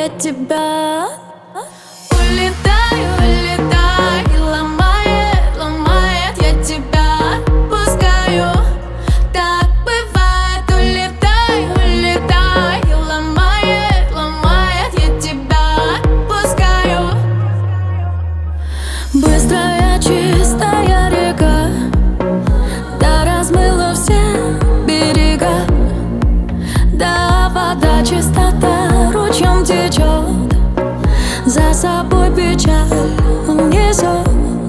я тебя. Улетаю, улетаю, ломает, ломает, я тебя пускаю. Так бывает, улетаю, улетаю, ломает, ломает, я тебя пускаю. Быстрая чистая река, да размыла все берега, да вода чистота ручьем течет, за собой печаль он несет.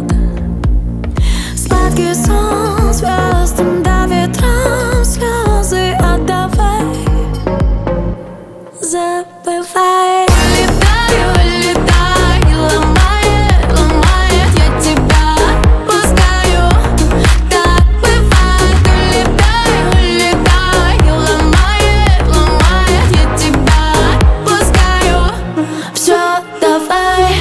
Сладкий сон звездам, да ветрам слезы отдавай, забывай. Улетаю, улетаю, ломает, ломает, я тебя пускаю. Так бывает, улетаю, улетаю, ломает, ломает, я тебя пускаю. Все, давай.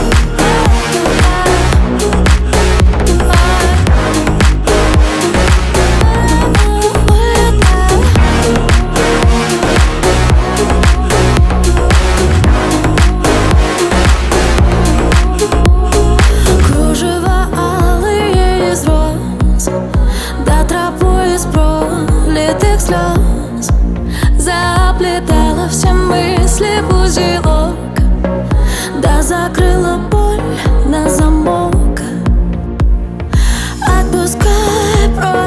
Кружева алые из роз, да тропой из пролитых слез заплетала все мысли в узелок, да закрыла боль на замок. Отпускай прочь